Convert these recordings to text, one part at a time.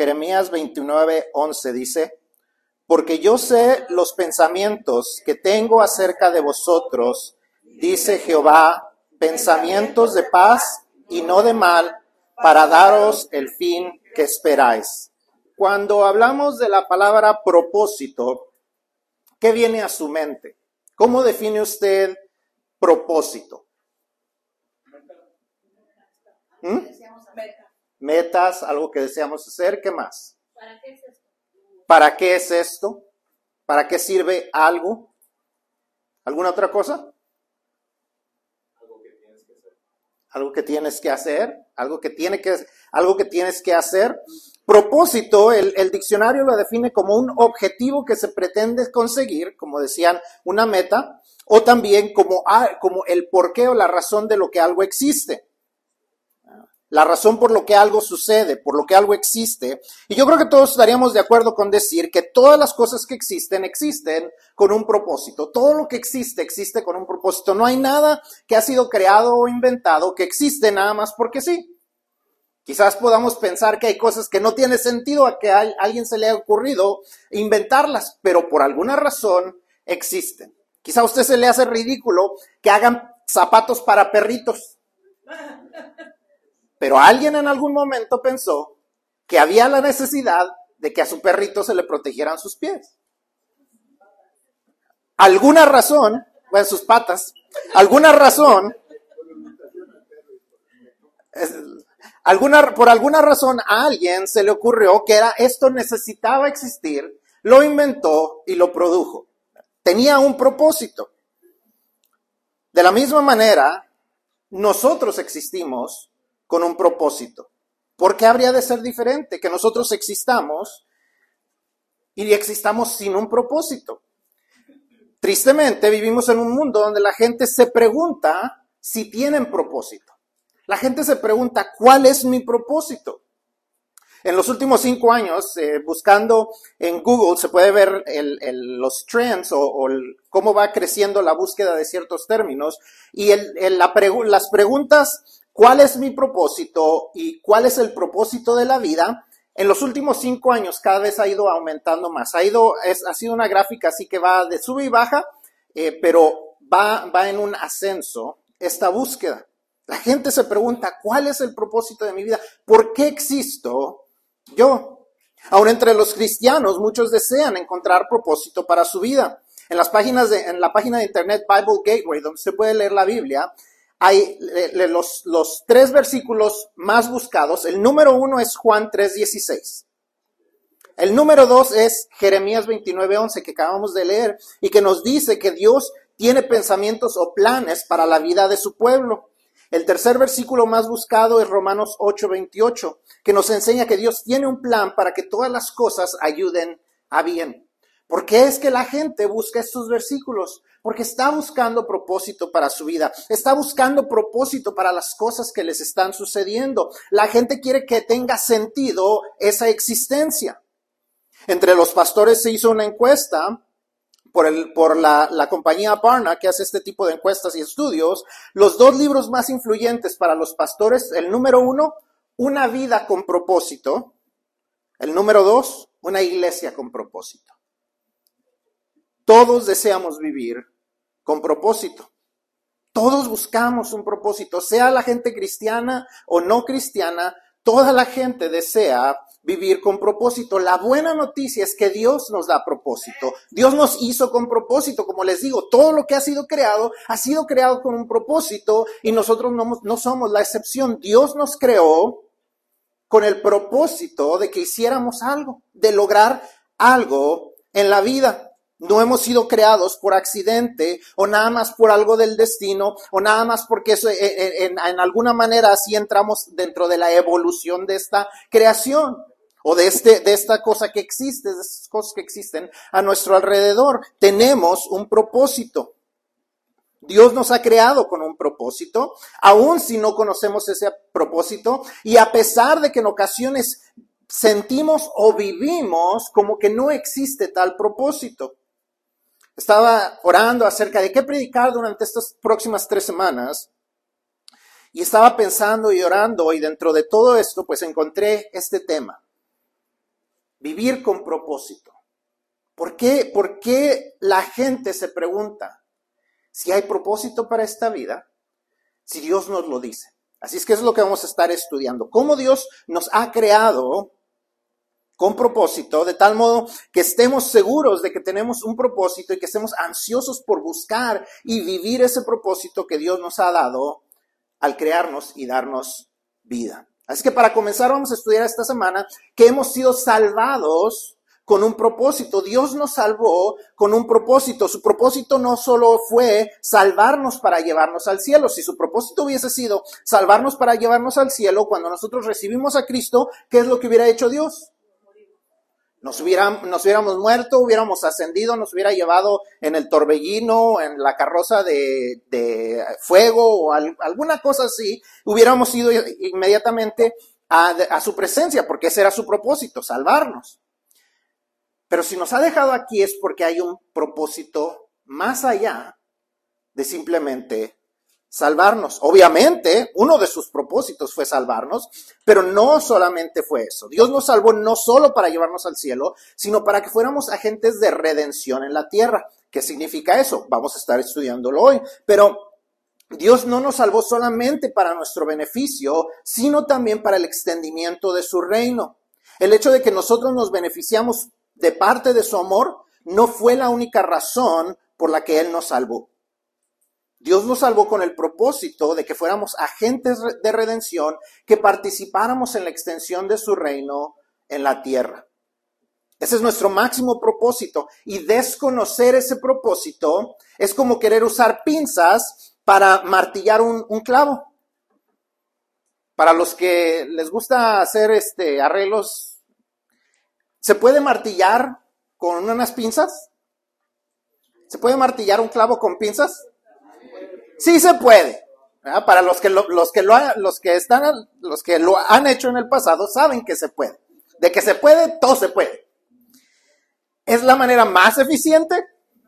Jeremías 29:11 dice: porque yo sé los pensamientos que tengo acerca de vosotros, dice Jehová, pensamientos de paz y no de mal, para daros el fin que esperáis. Cuando hablamos de la palabra propósito, ¿qué viene a su mente? ¿Cómo define usted propósito? Metas, algo que deseamos hacer, ¿qué más? ¿Para qué es esto? ¿Para qué es esto? ¿Para qué sirve algo? ¿Alguna otra cosa? Algo que tienes que hacer. Algo que tienes que hacer. Propósito, el diccionario lo define como un objetivo que se pretende conseguir, como decían, una meta, o también como el porqué o la razón de lo que algo existe. La razón por lo que algo sucede, por lo que algo existe. Y yo creo que todos estaríamos de acuerdo con decir que todas las cosas que existen con un propósito. Todo lo que existe con un propósito. No hay nada que ha sido creado o inventado que existe nada más porque sí. Quizás podamos pensar que hay cosas que no tiene sentido a que a alguien se le haya ocurrido inventarlas, pero por alguna razón existen. Quizá a usted se le hace ridículo que hagan zapatos para perritos. Pero alguien en algún momento pensó que había la necesidad de que a su perrito se le protegieran sus pies. Alguna razón, bueno, sus patas, alguna razón, por alguna razón a alguien se le ocurrió que esto necesitaba existir, lo inventó y lo produjo. Tenía un propósito. De la misma manera, nosotros existimos con un propósito. ¿Por qué habría de ser diferente? Que nosotros existamos y existamos sin un propósito. Tristemente, vivimos en un mundo donde la gente se pregunta si tienen propósito. La gente se pregunta, ¿cuál es mi propósito? En los últimos 5 años, buscando en Google, se puede ver los trends o cómo va creciendo la búsqueda de ciertos términos. Y las preguntas, ¿cuál es mi propósito y cuál es el propósito de la vida? En los últimos 5 años cada vez ha ido aumentando más. Ha sido una gráfica así que va de sube y baja, pero va en un ascenso esta búsqueda. La gente se pregunta, ¿cuál es el propósito de mi vida? ¿Por qué existo yo? Aún entre los cristianos, muchos desean encontrar propósito para su vida. En la página de internet Bible Gateway, donde se puede leer la Biblia, hay los 3 versículos más buscados. El número 1 es Juan 3:16. El número 2 es Jeremías 29:11, que acabamos de leer, y que nos dice que Dios tiene pensamientos o planes para la vida de su pueblo. El tercer versículo más buscado es Romanos 8:28, que nos enseña que Dios tiene un plan para que todas las cosas ayuden a bien. ¿Por qué es que la gente busca estos versículos? Porque está buscando propósito para su vida, está buscando propósito para las cosas que les están sucediendo. La gente quiere que tenga sentido esa existencia. Entre los pastores se hizo una encuesta por la compañía Barna, que hace este tipo de encuestas y estudios. Los 2 libros más influyentes para los pastores: el número 1, Una vida con propósito. El número 2, Una iglesia con propósito. Todos deseamos vivir con propósito. Todos buscamos un propósito, sea la gente cristiana o no cristiana, toda la gente desea vivir con propósito. La buena noticia es que Dios nos da propósito. Dios nos hizo con propósito. Como les digo, todo lo que ha sido creado con un propósito y nosotros no somos la excepción. Dios nos creó con el propósito de que hiciéramos algo, de lograr algo en la vida. No hemos sido creados por accidente o nada más por algo del destino o nada más porque eso, en alguna manera así entramos dentro de la evolución de esta creación o de esta cosa que existe, de estas cosas que existen a nuestro alrededor. Tenemos un propósito. Dios nos ha creado con un propósito, aun si no conocemos ese propósito, y a pesar de que en ocasiones sentimos o vivimos como que no existe tal propósito. Estaba orando acerca de qué predicar durante estas próximas 3 semanas y estaba pensando y orando, y dentro de todo esto pues encontré este tema. vivir con propósito. ¿Por qué la gente se pregunta si hay propósito para esta vida? Si Dios nos lo dice. Así es que es lo que vamos a estar estudiando. Cómo Dios nos ha creado con propósito, de tal modo que estemos seguros de que tenemos un propósito y que estemos ansiosos por buscar y vivir ese propósito que Dios nos ha dado al crearnos y darnos vida. Así que para comenzar vamos a estudiar esta semana que hemos sido salvados con un propósito. Dios nos salvó con un propósito. Su propósito no solo fue salvarnos para llevarnos al cielo. Si su propósito hubiese sido salvarnos para llevarnos al cielo, cuando nosotros recibimos a Cristo, ¿qué es lo que hubiera hecho Dios? Nos hubiéramos muerto, hubiéramos ascendido, nos hubiera llevado en el torbellino, en la carroza de fuego o alguna cosa así. Hubiéramos ido inmediatamente a su presencia, porque ese era su propósito, salvarnos. Pero si nos ha dejado aquí es porque hay un propósito más allá de simplemente salvarnos. Obviamente, uno de sus propósitos fue salvarnos, pero no solamente fue eso. Dios nos salvó no solo para llevarnos al cielo, sino para que fuéramos agentes de redención en la tierra. ¿Qué significa eso? Vamos a estar estudiándolo hoy. Pero Dios no nos salvó solamente para nuestro beneficio, sino también para el extendimiento de su reino. El hecho de que nosotros nos beneficiamos de parte de su amor no fue la única razón por la que Él nos salvó. Dios nos salvó con el propósito de que fuéramos agentes de redención, que participáramos en la extensión de su reino en la tierra. Ese es nuestro máximo propósito. Y desconocer ese propósito es como querer usar pinzas para martillar un clavo. Para los que les gusta hacer arreglos, ¿se puede martillar con unas pinzas? ¿Se puede martillar un clavo con pinzas? Sí se puede. ¿Verdad? Para los que lo han hecho en el pasado saben que se puede. De que se puede, todo se puede. ¿Es la manera más eficiente?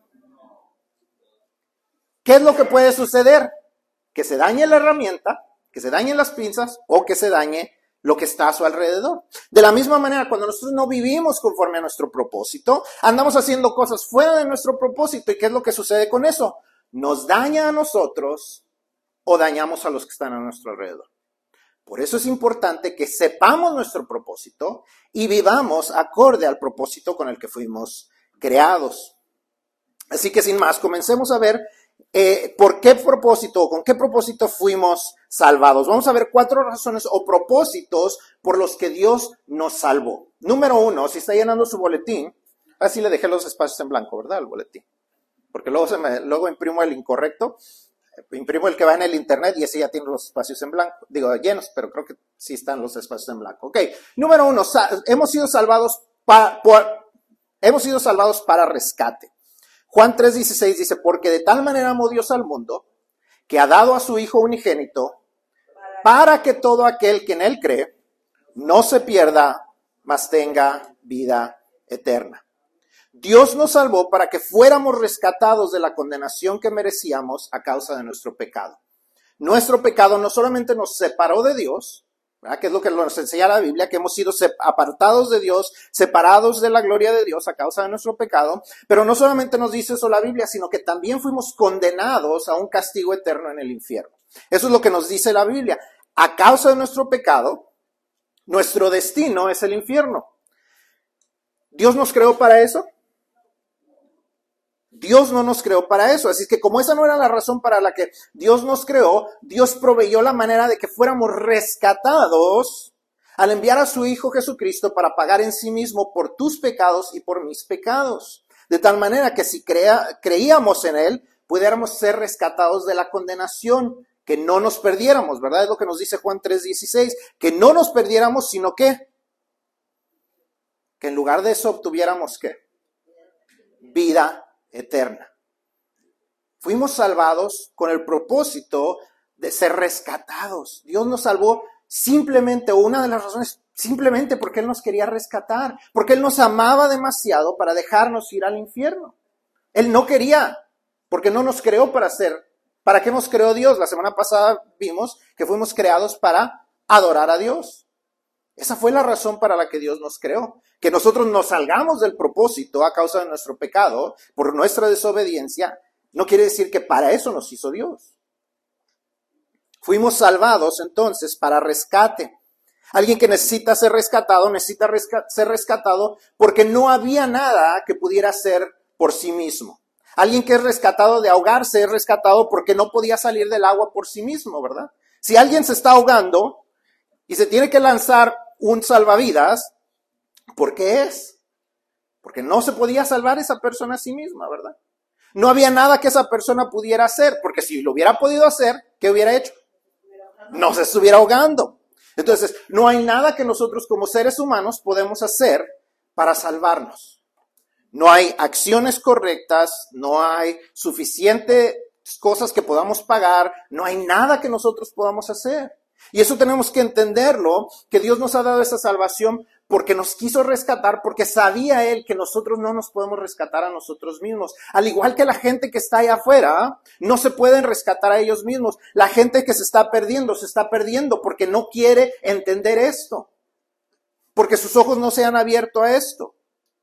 ¿Qué es lo que puede suceder? Que se dañe la herramienta, que se dañen las pinzas o que se dañe lo que está a su alrededor. De la misma manera, cuando nosotros no vivimos conforme a nuestro propósito, andamos haciendo cosas fuera de nuestro propósito. ¿Y qué es lo que sucede con eso? Nos daña a nosotros o dañamos a los que están a nuestro alrededor. Por eso es importante que sepamos nuestro propósito y vivamos acorde al propósito con el que fuimos creados. Así que sin más, comencemos a ver por qué propósito o con qué propósito fuimos salvados. Vamos a ver 4 razones o propósitos por los que Dios nos salvó. Número 1, si está llenando su boletín, así le dejé los espacios en blanco, ¿verdad? El boletín. Porque luego imprimo el incorrecto, imprimo el que va en el internet y ese ya tiene los espacios en blanco, llenos, pero creo que sí están los espacios en blanco. Ok, número 1, hemos sido salvados para rescate. Juan 3:16 dice, porque de tal manera amó Dios al mundo, que ha dado a su Hijo unigénito, para que todo aquel que en Él cree, no se pierda, mas tenga vida eterna. Dios nos salvó para que fuéramos rescatados de la condenación que merecíamos a causa de nuestro pecado. Nuestro pecado no solamente nos separó de Dios, ¿verdad? Que es lo que nos enseña la Biblia, que hemos sido apartados de Dios, separados de la gloria de Dios a causa de nuestro pecado, pero no solamente nos dice eso la Biblia, sino que también fuimos condenados a un castigo eterno en el infierno. Eso es lo que nos dice la Biblia. A causa de nuestro pecado, nuestro destino es el infierno. ¿Dios nos creó para eso? Dios no nos creó para eso, así que como esa no era la razón para la que Dios nos creó, Dios proveyó la manera de que fuéramos rescatados al enviar a su Hijo Jesucristo para pagar en sí mismo por tus pecados y por mis pecados. De tal manera que si creíamos en Él, pudiéramos ser rescatados de la condenación, que no nos perdiéramos, ¿verdad? Es lo que nos dice Juan 3:16, que no nos perdiéramos, sino que en lugar de eso obtuviéramos ¿qué? Vida eterna. Fuimos salvados con el propósito de ser rescatados. Dios nos salvó simplemente, o una de las razones, simplemente porque Él nos quería rescatar, porque Él nos amaba demasiado para dejarnos ir al infierno. Él no quería, porque no nos creó ¿para qué nos creó Dios? La semana pasada vimos que fuimos creados para adorar a Dios. Esa fue la razón para la que Dios nos creó. Que nosotros nos salgamos del propósito a causa de nuestro pecado, por nuestra desobediencia, no quiere decir que para eso nos hizo Dios. Fuimos salvados entonces para rescate. Alguien que necesita ser rescatado ser rescatado porque no había nada que pudiera hacer por sí mismo. Alguien que es rescatado de ahogarse es rescatado porque no podía salir del agua por sí mismo, ¿verdad? Si alguien se está ahogando y se tiene que lanzar un salvavidas, ¿por qué es? Porque no se podía salvar esa persona a sí misma, ¿verdad? No había nada que esa persona pudiera hacer, porque si lo hubiera podido hacer, ¿qué hubiera hecho? No se estuviera ahogando. Entonces, no hay nada que nosotros como seres humanos podemos hacer para salvarnos. No hay acciones correctas, no hay suficientes cosas que podamos pagar, no hay nada que nosotros podamos hacer. Y eso tenemos que entenderlo, que Dios nos ha dado esa salvación porque nos quiso rescatar, porque sabía Él que nosotros no nos podemos rescatar a nosotros mismos. Al igual que la gente que está allá afuera, no se pueden rescatar a ellos mismos. La gente que se está perdiendo porque no quiere entender esto. Porque sus ojos no se han abierto a esto.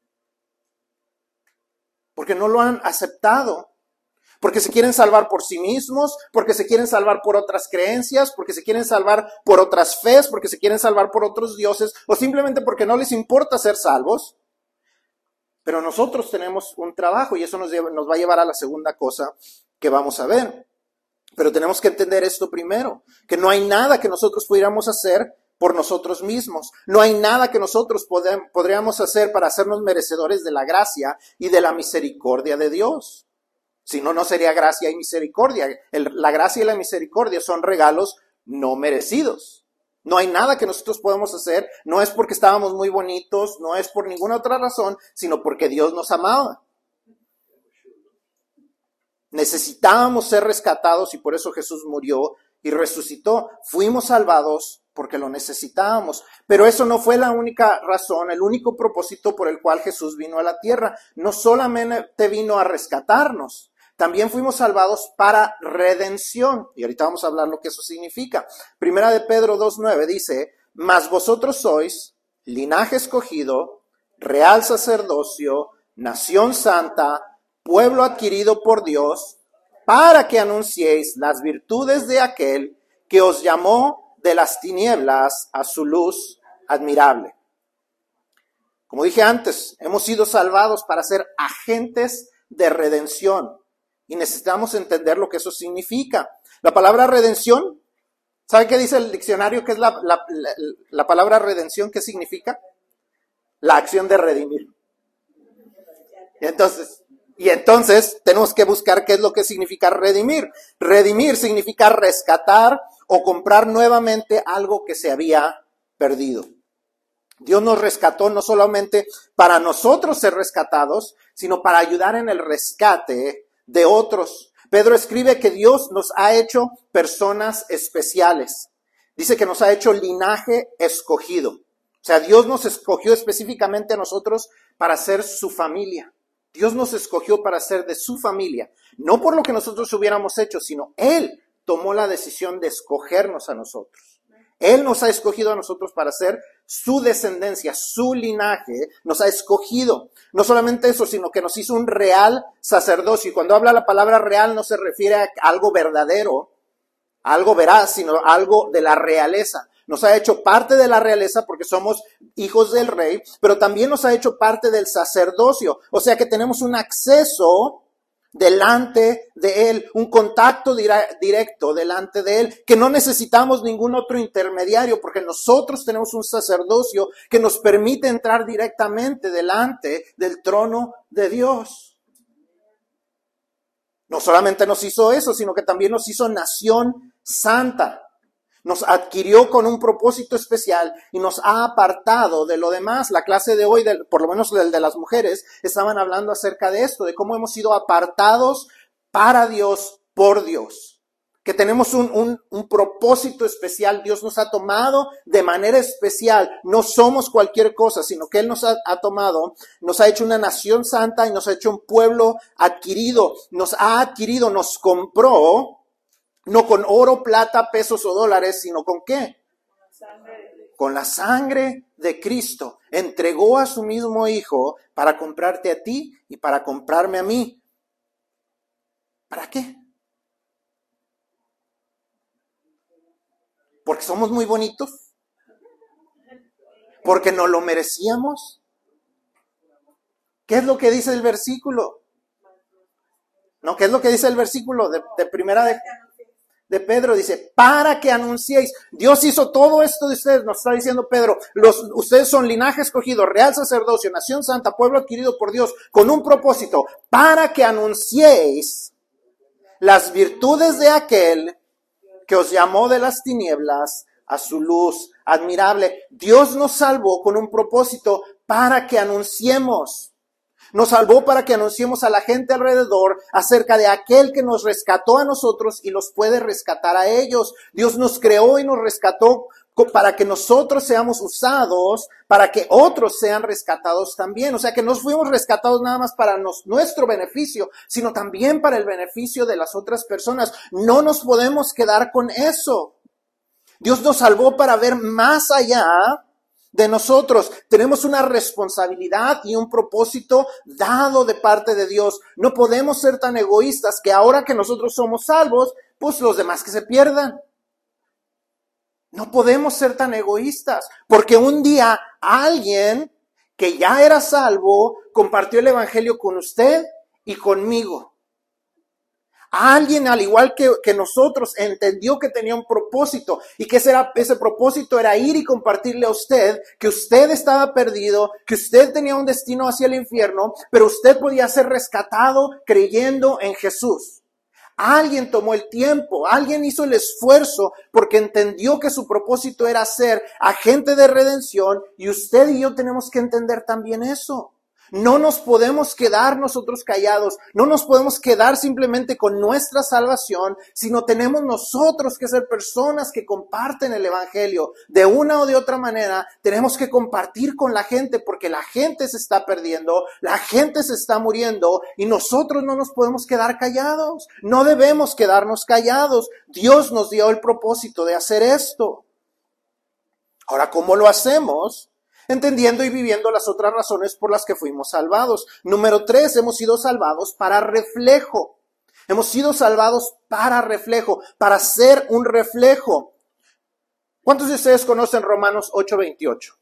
Porque no lo han aceptado. Porque se quieren salvar por sí mismos, porque se quieren salvar por otras creencias, porque se quieren salvar por otras fes, porque se quieren salvar por otros dioses, o simplemente porque no les importa ser salvos. Pero nosotros tenemos un trabajo y eso nos va a llevar a la segunda cosa que vamos a ver. Pero tenemos que entender esto primero, que no hay nada que nosotros pudiéramos hacer por nosotros mismos. No hay nada que nosotros podríamos hacer para hacernos merecedores de la gracia y de la misericordia de Dios. Si no, no sería gracia y misericordia. La gracia y la misericordia son regalos no merecidos. No hay nada que nosotros podemos hacer. No es porque estábamos muy bonitos, no es por ninguna otra razón, sino porque Dios nos amaba. Necesitábamos ser rescatados y por eso Jesús murió y resucitó. Fuimos salvados porque lo necesitábamos. Pero eso no fue la única razón, el único propósito por el cual Jesús vino a la tierra. No solamente vino a rescatarnos, también fuimos salvados para redención. Y ahorita vamos a hablar lo que eso significa. Primera de Pedro 2:9 dice, mas vosotros sois linaje escogido, real sacerdocio, nación santa, pueblo adquirido por Dios, para que anunciéis las virtudes de aquel que os llamó de las tinieblas a su luz admirable. Como dije antes, hemos sido salvados para ser agentes de redención. Y necesitamos entender lo que eso significa. La palabra redención, ¿sabe qué dice el diccionario? ¿Qué es la palabra redención? ¿Qué significa? La acción de redimir. Y entonces tenemos que buscar qué es lo que significa redimir. Redimir significa rescatar o comprar nuevamente algo que se había perdido. Dios nos rescató no solamente para nosotros ser rescatados, sino para ayudar en el rescate de otros. Pedro escribe que Dios nos ha hecho personas especiales. Dice que nos ha hecho linaje escogido. O sea, Dios nos escogió específicamente a nosotros para ser su familia. Dios nos escogió para ser de su familia. No por lo que nosotros hubiéramos hecho, sino Él tomó la decisión de escogernos a nosotros. Él nos ha escogido a nosotros para ser su descendencia, su linaje, nos ha escogido. No solamente eso, sino que nos hizo un real sacerdocio. Y cuando habla la palabra real no se refiere a algo verdadero, a algo veraz, sino a algo de la realeza. Nos ha hecho parte de la realeza porque somos hijos del rey, pero también nos ha hecho parte del sacerdocio. O sea que tenemos un acceso delante de Él, un contacto directo delante de Él, que no necesitamos ningún otro intermediario, porque nosotros tenemos un sacerdocio que nos permite entrar directamente delante del trono de Dios. No solamente nos hizo eso, sino que también nos hizo nación santa. Nos adquirió con un propósito especial y nos ha apartado de lo demás. La clase de hoy, por lo menos el de las mujeres, estaban hablando acerca de esto, de cómo hemos sido apartados para Dios, por Dios. Que tenemos un propósito especial. Dios nos ha tomado de manera especial. No somos cualquier cosa, sino que Él nos ha tomado, nos ha hecho una nación santa y nos ha hecho un pueblo adquirido. Nos ha adquirido, nos compró. No con oro, plata, pesos o dólares, sino ¿con qué? con la sangre de Cristo, entregó a su mismo Hijo para comprarte a ti y para comprarme a mí. ¿Para qué? ¿Porque somos muy bonitos? ¿Porque no lo merecíamos? ¿Qué es lo que dice el versículo? No, ¿qué es lo que dice el versículo de primera de Pedro? Dice, para que anunciéis. Dios hizo todo esto de ustedes, nos está diciendo Pedro. Ustedes son linaje escogido, real sacerdocio, nación santa, pueblo adquirido por Dios, con un propósito, para que anunciéis las virtudes de aquel que os llamó de las tinieblas a su luz admirable. Dios nos salvó con un propósito para que anunciemos. Nos salvó para que anunciemos a la gente alrededor acerca de aquel que nos rescató a nosotros y los puede rescatar a ellos. Dios nos creó y nos rescató para que nosotros seamos usados, para que otros sean rescatados también. O sea que no fuimos rescatados nada más para nuestro beneficio, sino también para el beneficio de las otras personas. No nos podemos quedar con eso. Dios nos salvó para ver más allá de nosotros. Tenemos una responsabilidad y un propósito dado de parte de Dios. No podemos ser tan egoístas que ahora que nosotros somos salvos, pues los demás que se pierdan. No podemos ser tan egoístas, porque un día alguien que ya era salvo compartió el evangelio con usted y conmigo. Alguien, al igual que nosotros, entendió que tenía un propósito y que ese propósito era ir y compartirle a usted que usted estaba perdido, que usted tenía un destino hacia el infierno, pero usted podía ser rescatado creyendo en Jesús. Alguien tomó el tiempo, alguien hizo el esfuerzo porque entendió que su propósito era ser agente de redención, y usted y yo tenemos que entender también eso. No nos podemos quedar nosotros callados, no nos podemos quedar simplemente con nuestra salvación, sino tenemos nosotros que ser personas que comparten el evangelio. De una o de otra manera tenemos que compartir con la gente, porque la gente se está perdiendo, la gente se está muriendo, y nosotros no nos podemos quedar callados. No debemos quedarnos callados. Dios nos dio el propósito de hacer esto. Ahora, ¿cómo lo hacemos? Entendiendo y viviendo las otras razones por las que fuimos salvados. Número 3, hemos sido salvados para reflejo. Hemos sido salvados para reflejo, para ser un reflejo. ¿Cuántos de ustedes conocen Romanos 8:28?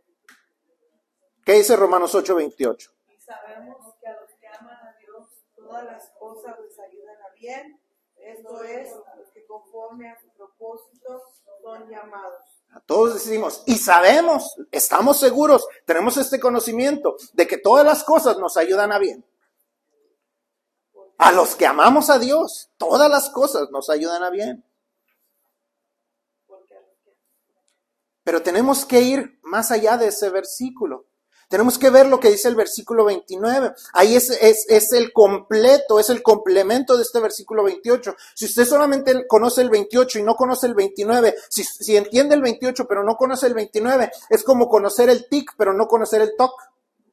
¿Qué dice Romanos 8:28? Y sabemos que a los que aman a Dios, todas las cosas les ayudan a bien. Esto es, a los que conforme a su propósito son llamados. A todos decimos, y sabemos, estamos seguros, tenemos este conocimiento de que todas las cosas nos ayudan a bien. A los que amamos a Dios, todas las cosas nos ayudan a bien. Pero tenemos que ir más allá de ese versículo. Tenemos que ver lo que dice el versículo 29. Ahí es el completo, es el complemento de este versículo 28. Si usted solamente conoce el 28 y no conoce el 29, si entiende el 28 pero no conoce el 29, es como conocer el tic pero no conocer el toc.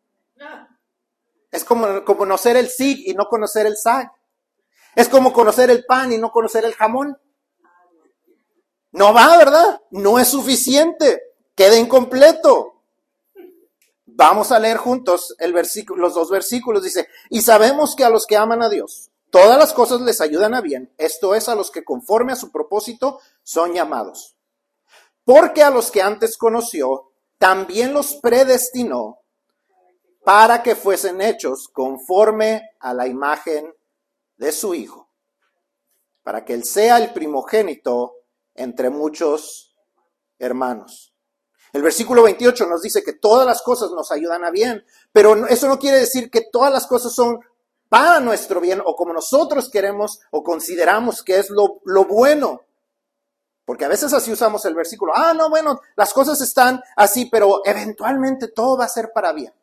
Es como conocer el sig y no conocer el sag. Es como conocer el pan y no conocer el jamón. No va, ¿verdad? No es suficiente. Queda incompleto. Vamos a leer juntos los dos versículos. Dice, y sabemos que a los que aman a Dios, todas las cosas les ayudan a bien. Esto es, a los que conforme a su propósito son llamados. Porque a los que antes conoció, también los predestinó para que fuesen hechos conforme a la imagen de su Hijo, para que Él sea el primogénito entre muchos hermanos. El versículo 28 nos dice que todas las cosas nos ayudan a bien, pero eso no quiere decir que todas las cosas son para nuestro bien o como nosotros queremos o consideramos que es lo bueno. Porque a veces así usamos el versículo. No, bueno, las cosas están así, pero eventualmente todo va a ser para bien.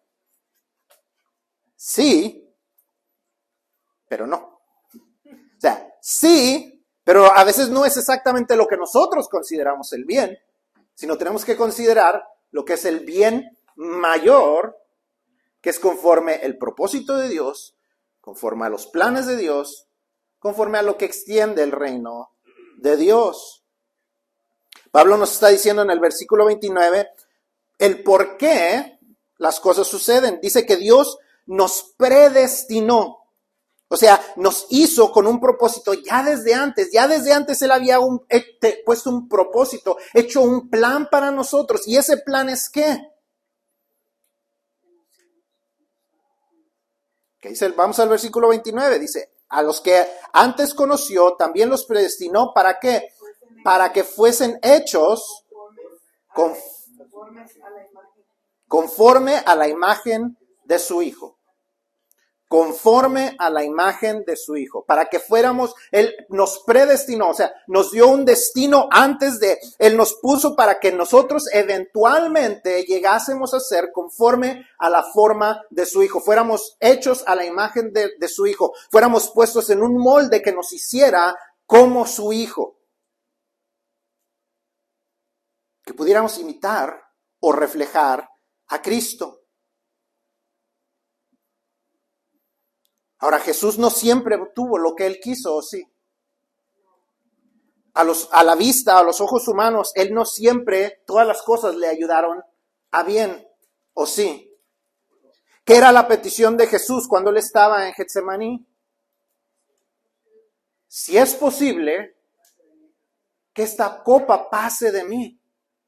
Sí, pero no. O sea, sí, pero a veces no es exactamente lo que nosotros consideramos el bien, sino tenemos que considerar lo que es el bien mayor, que es conforme el propósito de Dios, conforme a los planes de Dios, conforme a lo que extiende el reino de Dios. Pablo nos está diciendo en el versículo 29 el por qué las cosas suceden. Dice que Dios nos predestinó. O sea, nos hizo con un propósito ya desde antes Él había puesto un propósito, hecho un plan para nosotros. ¿Y ese plan es qué? ¿Qué dice? Vamos al versículo 29, dice, a los que antes conoció, también los predestinó, ¿para qué? Para que fuesen hechos conforme a la imagen de su Hijo. Conforme a la imagen de su Hijo, para que fuéramos, Él nos predestinó, o sea, nos dio un destino Él nos puso para que nosotros eventualmente llegásemos a ser conforme a la forma de su Hijo, fuéramos hechos a la imagen de su Hijo, fuéramos puestos en un molde que nos hiciera como su Hijo, que pudiéramos imitar o reflejar a Cristo. Ahora, Jesús no siempre tuvo lo que Él quiso, ¿o sí? A la vista, a los ojos humanos, Él no siempre, todas las cosas le ayudaron a bien, ¿o sí? ¿Qué era la petición de Jesús cuando Él estaba en Getsemaní? Si es posible, que esta copa pase de mí.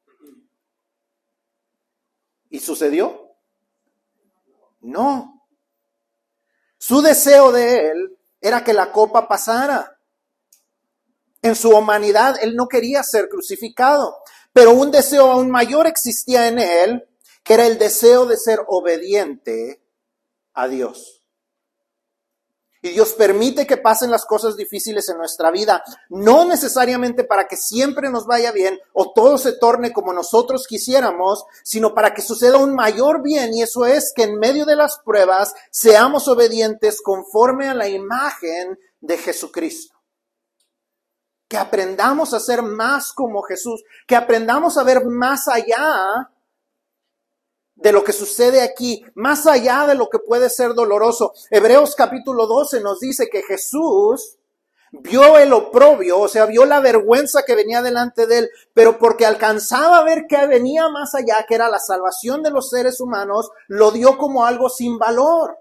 ¿Y sucedió? No. Su deseo de Él era que la copa pasara. En su humanidad, Él no quería ser crucificado, pero un deseo aún mayor existía en Él, que era el deseo de ser obediente a Dios. Y Dios permite que pasen las cosas difíciles en nuestra vida, no necesariamente para que siempre nos vaya bien o todo se torne como nosotros quisiéramos, sino para que suceda un mayor bien, y eso es que en medio de las pruebas seamos obedientes conforme a la imagen de Jesucristo. Que aprendamos a ser más como Jesús, que aprendamos a ver más allá de lo que sucede aquí, más allá de lo que puede ser doloroso. Hebreos capítulo 12 nos dice que Jesús vio el oprobio, o sea, vio la vergüenza que venía delante de Él, pero porque alcanzaba a ver que venía más allá, que era la salvación de los seres humanos, lo dio como algo sin valor.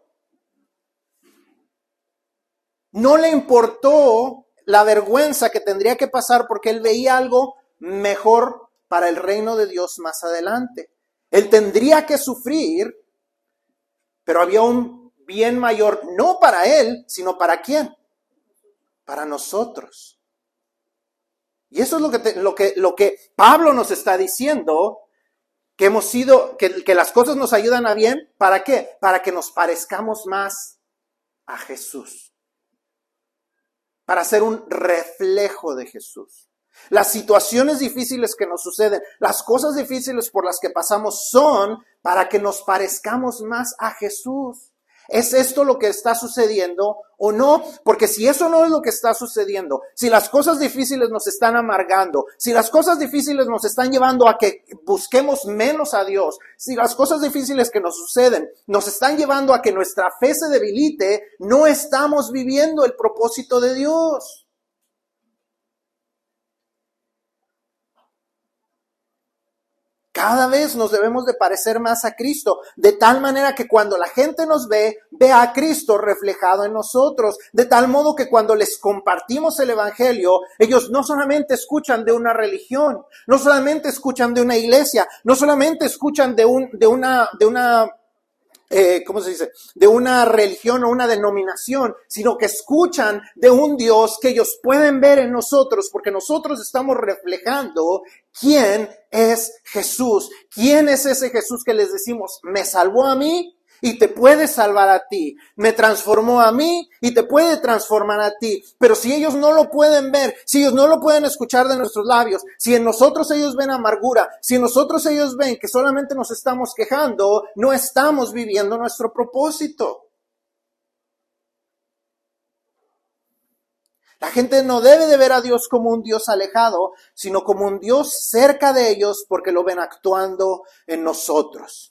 No le importó la vergüenza que tendría que pasar porque Él veía algo mejor para el reino de Dios más adelante. Él tendría que sufrir, pero había un bien mayor, no para Él, sino ¿para quién? Para nosotros. Y eso es lo que Pablo nos está diciendo, que hemos sido, que las cosas nos ayudan a bien. ¿Para qué? Para que nos parezcamos más a Jesús. Para ser un reflejo de Jesús. Las situaciones difíciles que nos suceden, las cosas difíciles por las que pasamos son para que nos parezcamos más a Jesús. ¿Es esto lo que está sucediendo o no? Porque si eso no es lo que está sucediendo, si las cosas difíciles nos están amargando, si las cosas difíciles nos están llevando a que busquemos menos a Dios, si las cosas difíciles que nos suceden nos están llevando a que nuestra fe se debilite, no estamos viviendo el propósito de Dios. Cada vez nos debemos de parecer más a Cristo, de tal manera que cuando la gente nos ve, vea a Cristo reflejado en nosotros, de tal modo que cuando les compartimos el Evangelio, ellos no solamente escuchan de una religión, no solamente escuchan de una iglesia, no solamente escuchan de una ¿cómo se dice? De una religión o una denominación, sino que escuchan de un Dios que ellos pueden ver en nosotros, porque nosotros estamos reflejando quién es Jesús. ¿Quién es ese Jesús que les decimos, me salvó a mí y te puede salvar a ti? Me transformó a mí y te puede transformar a ti. Pero si ellos no lo pueden ver, si ellos no lo pueden escuchar de nuestros labios, si en nosotros ellos ven amargura, si en nosotros ellos ven que solamente nos estamos quejando, no estamos viviendo nuestro propósito. La gente no debe de ver a Dios como un Dios alejado, sino como un Dios cerca de ellos porque lo ven actuando en nosotros.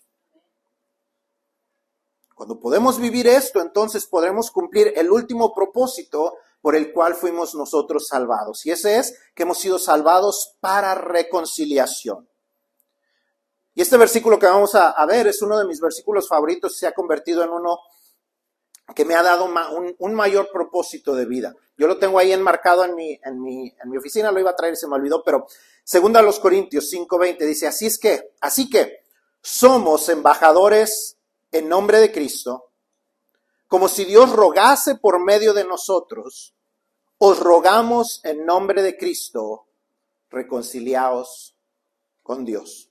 Cuando podemos vivir esto, entonces podremos cumplir el último propósito por el cual fuimos nosotros salvados. Y ese es que hemos sido salvados para reconciliación. Y este versículo que vamos a ver es uno de mis versículos favoritos y se ha convertido en uno que me ha dado un mayor propósito de vida. Yo lo tengo ahí enmarcado en mi oficina, lo iba a traer y se me olvidó, pero 2 Corintios 5:20 dice, así que somos embajadores en nombre de Cristo, como si Dios rogase por medio de nosotros, os rogamos en nombre de Cristo, reconciliaos con Dios.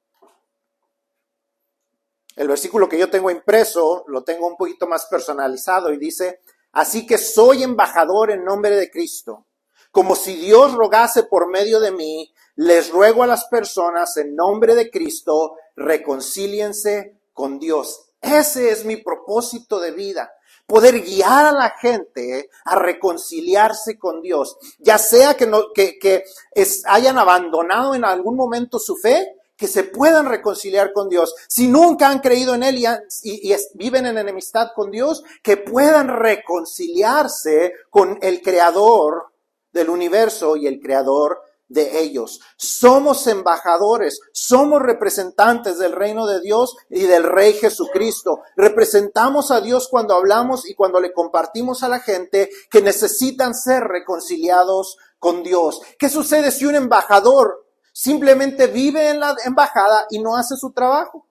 El versículo que yo tengo impreso, lo tengo un poquito más personalizado y dice, así que soy embajador en nombre de Cristo. Como si Dios rogase por medio de mí, les ruego a las personas en nombre de Cristo, reconcíliense con Dios. Ese es mi propósito de vida. Poder guiar a la gente a reconciliarse con Dios. Ya sea que hayan abandonado en algún momento su fe, que se puedan reconciliar con Dios. Si nunca han creído en Él y viven en enemistad con Dios, que puedan reconciliarse con el Creador del universo y el Creador de ellos. Somos embajadores, somos representantes del reino de Dios y del Rey Jesucristo. Representamos a Dios cuando hablamos y cuando le compartimos a la gente que necesitan ser reconciliados con Dios. ¿Qué sucede si un embajador simplemente vive en la embajada y no hace su trabajo?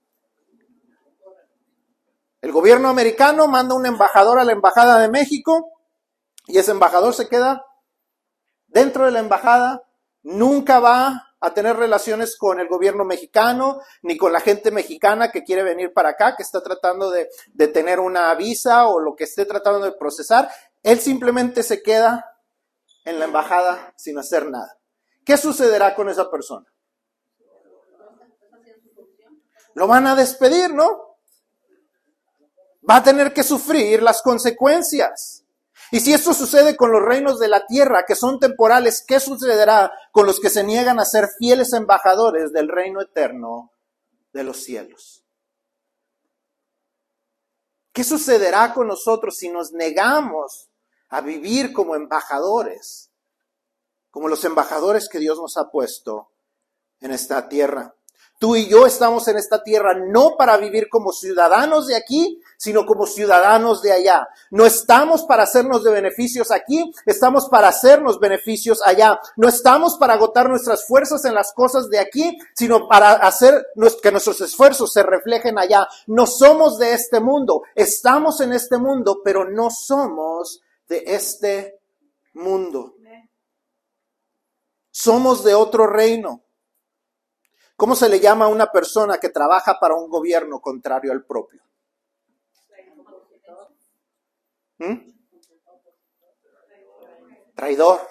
El gobierno americano manda un embajador a la embajada de México y ese embajador se queda dentro de la embajada, nunca va a tener relaciones con el gobierno mexicano, ni con la gente mexicana que quiere venir para acá, que está tratando de tener una visa o lo que esté tratando de procesar. Él simplemente se queda en la embajada sin hacer nada. ¿Qué sucederá con esa persona? Lo van a despedir, ¿no? Va a tener que sufrir las consecuencias. Y si esto sucede con los reinos de la tierra, que son temporales, ¿qué sucederá con los que se niegan a ser fieles embajadores del reino eterno de los cielos? ¿Qué sucederá con nosotros si nos negamos a vivir como embajadores, como los embajadores que Dios nos ha puesto en esta tierra? Tú y yo estamos en esta tierra no para vivir como ciudadanos de aquí, sino como ciudadanos de allá. No estamos para hacernos de beneficios aquí, estamos para hacernos beneficios allá. No estamos para agotar nuestras fuerzas en las cosas de aquí, sino para hacer que nuestros esfuerzos se reflejen allá. No somos de este mundo, estamos en este mundo, pero no somos de este mundo. Somos de otro reino. ¿Cómo se le llama a una persona que trabaja para un gobierno contrario al propio? Traidor.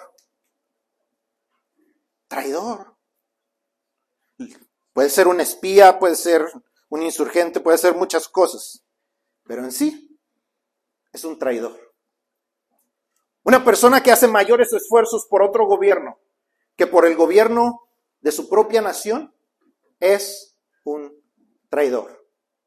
Traidor. Puede ser un espía, puede ser un insurgente, puede ser muchas cosas, pero en sí es un traidor. Una persona que hace mayores esfuerzos por otro gobierno que por el gobierno de su propia nación es un traidor.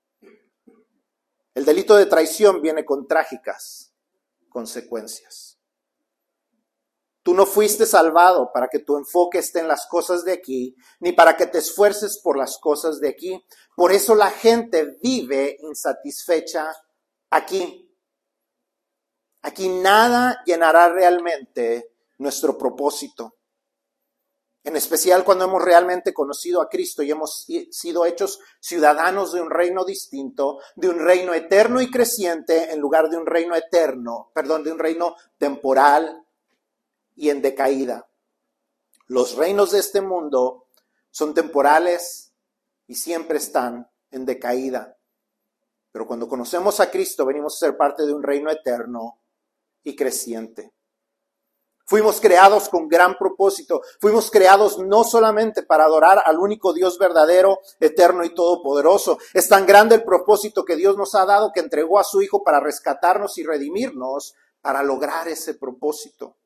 El delito de traición viene con trágicas consecuencias. Tú no fuiste salvado para que tu enfoque esté en las cosas de aquí, ni para que te esfuerces por las cosas de aquí. Por eso la gente vive insatisfecha aquí. Aquí nada llenará realmente nuestro propósito. En especial cuando hemos realmente conocido a Cristo y hemos sido hechos ciudadanos de un reino distinto, de un reino eterno y creciente en lugar de un reino de un reino temporal y en decaída. Los reinos de este mundo son temporales y siempre están en decaída. Pero cuando conocemos a Cristo venimos a ser parte de un reino eterno y creciente. Fuimos creados con gran propósito. Fuimos creados no solamente para adorar al único Dios verdadero, eterno y todopoderoso. Es tan grande el propósito que Dios nos ha dado que entregó a su Hijo para rescatarnos y redimirnos para lograr ese propósito.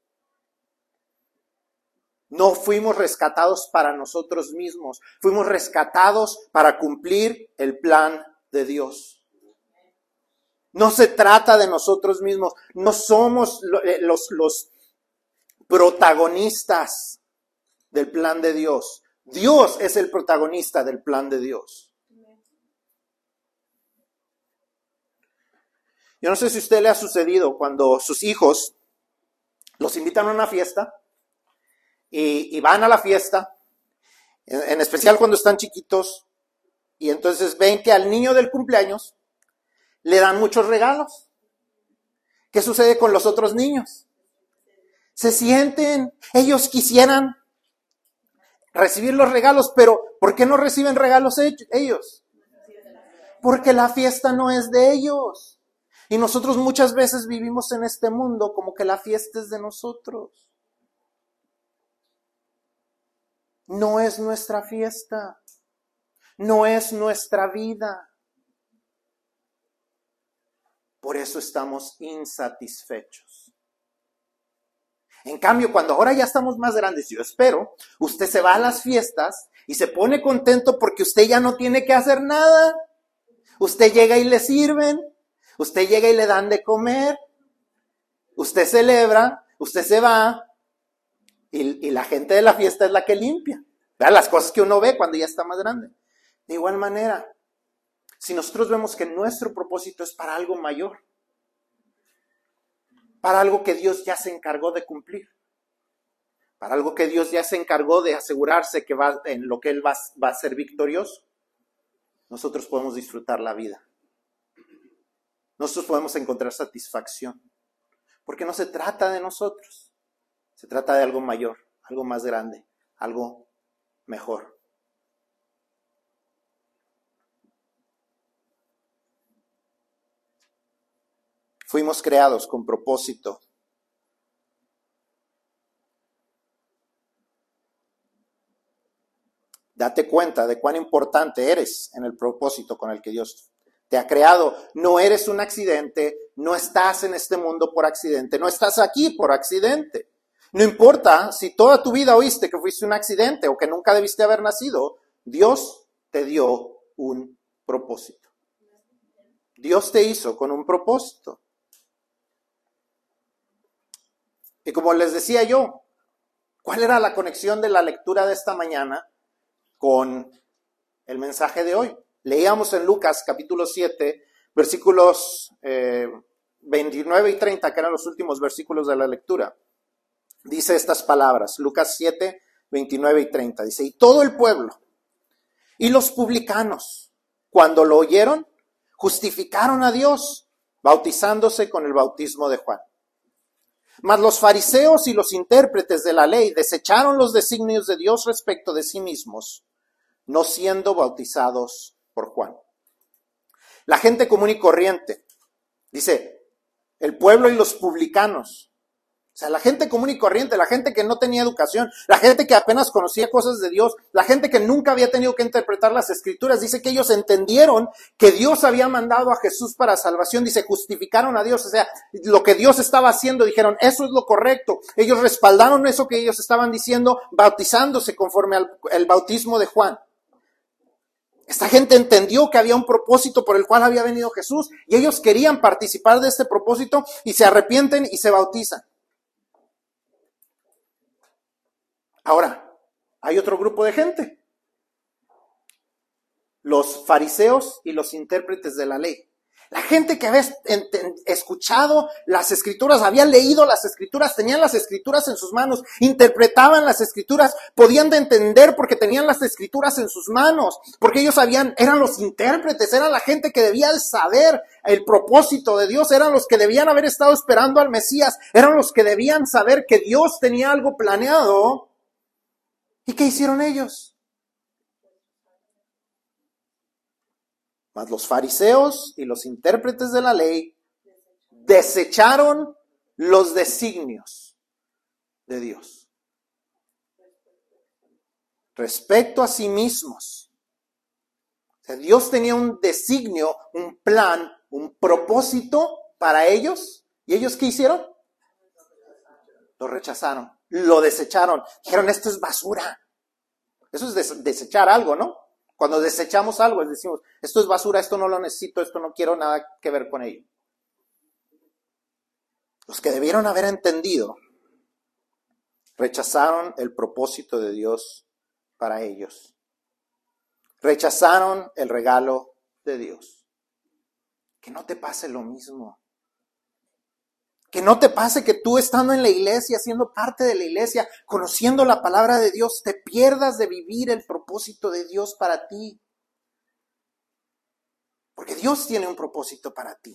No fuimos rescatados para nosotros mismos. Fuimos rescatados para cumplir el plan de Dios. No se trata de nosotros mismos. No somos los protagonistas del plan de Dios. Dios es el protagonista del plan de Dios. Yo no sé si a usted le ha sucedido cuando sus hijos los invitan a una fiesta y van a la fiesta, en especial cuando están chiquitos, y entonces ven que al niño del cumpleaños le dan muchos regalos. ¿Qué sucede con los otros niños? Se sienten, ellos quisieran recibir los regalos, pero ¿por qué no reciben regalos ellos? Porque la fiesta no es de ellos. Y nosotros muchas veces vivimos en este mundo como que la fiesta es de nosotros. No es nuestra fiesta. No es nuestra vida. Por eso estamos insatisfechos. En cambio, cuando ahora ya estamos más grandes, yo espero, usted se va a las fiestas y se pone contento porque usted ya no tiene que hacer nada. Usted llega y le sirven. Usted llega y le dan de comer, usted celebra, usted se va y la gente de la fiesta es la que limpia. ¿Verdad? Las cosas que uno ve cuando ya está más grande. De igual manera, si nosotros vemos que nuestro propósito es para algo mayor, para algo que Dios ya se encargó de cumplir, para algo que Dios ya se encargó de asegurarse que en lo que Él va a ser victorioso, nosotros podemos disfrutar la vida. Nosotros podemos encontrar satisfacción, porque no se trata de nosotros, se trata de algo mayor, algo más grande, algo mejor. Fuimos creados con propósito. Date cuenta de cuán importante eres en el propósito con el que Dios te ha creado. No eres un accidente, no estás en este mundo por accidente, no estás aquí por accidente. No importa si toda tu vida oíste que fuiste un accidente o que nunca debiste haber nacido, Dios te dio un propósito. Dios te hizo con un propósito. Y como les decía yo, ¿cuál era la conexión de la lectura de esta mañana con el mensaje de hoy? Leíamos en Lucas capítulo 7, versículos 29 y 30, que eran los últimos versículos de la lectura. Dice estas palabras, Lucas 7, 29 y 30. Dice, y todo el pueblo y los publicanos, cuando lo oyeron, justificaron a Dios, bautizándose con el bautismo de Juan. Mas los fariseos y los intérpretes de la ley desecharon los designios de Dios respecto de sí mismos, no siendo bautizados por Juan. La gente común y corriente, dice, el pueblo y los publicanos, o sea, la gente común y corriente, la gente que no tenía educación, la gente que apenas conocía cosas de Dios, la gente que nunca había tenido que interpretar las escrituras, dice que ellos entendieron que Dios había mandado a Jesús para salvación, dice, justificaron a Dios, o sea, lo que Dios estaba haciendo, dijeron, eso es lo correcto. Ellos respaldaron eso que ellos estaban diciendo, bautizándose conforme al bautismo de Juan. Esta gente entendió que había un propósito por el cual había venido Jesús y ellos querían participar de este propósito y se arrepienten y se bautizan. Ahora, hay otro grupo de gente, los fariseos y los intérpretes de la ley. La gente que había escuchado las escrituras, había leído las escrituras, tenían las escrituras en sus manos, interpretaban las escrituras, podían entender porque tenían las escrituras en sus manos, porque ellos eran los intérpretes, eran la gente que debía saber el propósito de Dios, eran los que debían haber estado esperando al Mesías, eran los que debían saber que Dios tenía algo planeado. ¿Y qué hicieron ellos? Mas los fariseos y los intérpretes de la ley desecharon los designios de Dios respecto a sí mismos. O sea, Dios tenía un designio, un plan, un propósito para ellos. ¿Y ellos qué hicieron? Lo rechazaron, lo desecharon. Dijeron, esto es basura. Eso es desechar algo, ¿no? Cuando desechamos algo, decimos, esto es basura, esto no lo necesito, esto no quiero nada que ver con ello. Los que debieron haber entendido, rechazaron el propósito de Dios para ellos. Rechazaron el regalo de Dios. Que no te pase lo mismo. Que no te pase que tú estando en la iglesia, siendo parte de la iglesia, conociendo la palabra de Dios, te pierdas de vivir el propósito de Dios para ti. Porque Dios tiene un propósito para ti.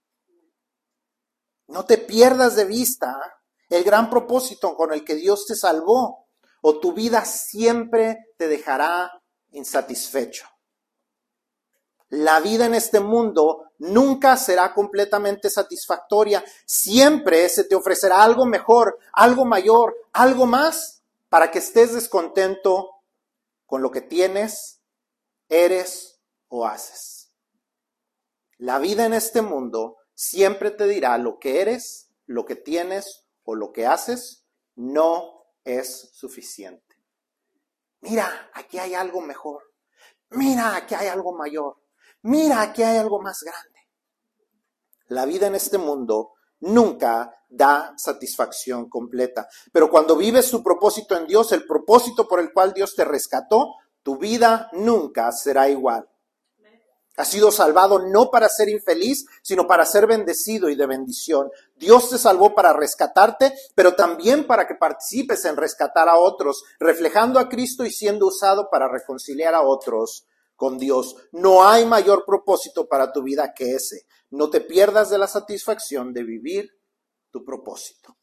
No te pierdas de vista el gran propósito con el que Dios te salvó, o tu vida siempre te dejará insatisfecho. La vida en este mundo nunca será completamente satisfactoria. Siempre se te ofrecerá algo mejor, algo mayor, algo más, para que estés descontento con lo que tienes, eres o haces. La vida en este mundo siempre te dirá lo que eres, lo que tienes o lo que haces no es suficiente. Mira, aquí hay algo mejor. Mira, aquí hay algo mayor. Mira, aquí hay algo más grande. La vida en este mundo nunca da satisfacción completa. Pero cuando vives tu propósito en Dios, el propósito por el cual Dios te rescató, tu vida nunca será igual. Has sido salvado no para ser infeliz, sino para ser bendecido y de bendición. Dios te salvó para rescatarte, pero también para que participes en rescatar a otros, reflejando a Cristo y siendo usado para reconciliar a otros con Dios. No hay mayor propósito para tu vida que ese. No te pierdas de la satisfacción de vivir tu propósito.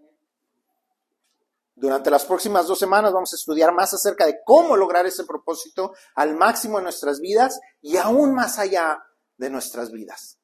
Durante las próximas 2 semanas vamos a estudiar más acerca de cómo lograr ese propósito al máximo en nuestras vidas y aún más allá de nuestras vidas.